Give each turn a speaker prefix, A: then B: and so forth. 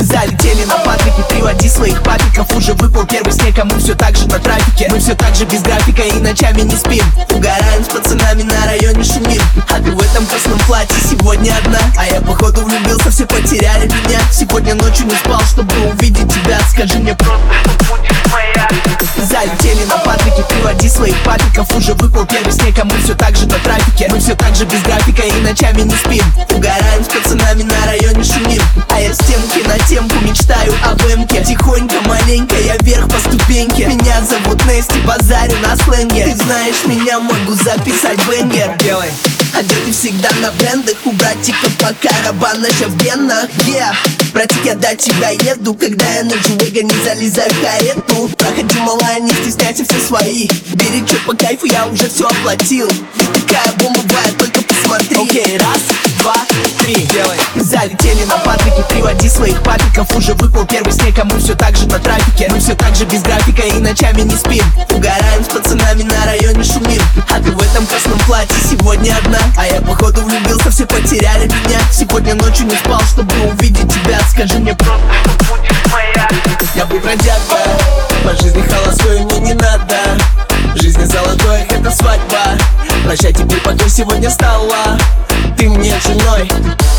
A: Залетели на Патрике, приводи своих папиков. Уже выпал первый снег, а мы все так же на трафике. Мы все так же без графика и ночами не спим. Угораем с пацанами на районе, шумим. А ты в этом красном платье сегодня одна. А я походу влюбился, все потеряли меня. Сегодня ночью не спал, чтобы увидеть тебя. Скажи мне просто, что будешь моя. Залетели на Патрике, приводи своих папиков. Уже выпал первый снег, а мы все так же на трафике. Мы все так же без графика и ночами не спим. Угораем с пацанами на районе, шумим. А я с темки на темку мечтаю об эмке. Тихонько, маленько, я вверх по ступеньке. Меня зовут Нести, базарю на сленге. Ты знаешь меня, могу записать бенгер. Делай. Одеты всегда на брендах, у братиков по карабанаша в генах. Братик, я до тебя еду, когда я на Жуэго не залезаю в карету. Проходи, малая, не стесняйся, все свои. Бери чё по кайфу, я уже все оплатил. Такая бомба бывает, только посмотри. Окей, раз, два, три, делай. Залетели на Патрике, приводи своих папиков. Уже выпал первый снег, а мы все так же на трафике. Мы все так же без графика и ночами не спим. Угораем с пацанами на районе, шумим. А ты в этом красном платье сегодня одна. А я походу влюбился, все потеряли меня. Сегодня ночью не спал, чтобы увидеть тебя. Скажи мне просто, что будешь моя. Я был бродяга, по жизни холостой, мне не надо. Жизнь золотой, это свадьба. Прощай, теперь покой сегодня стала ты мне женой.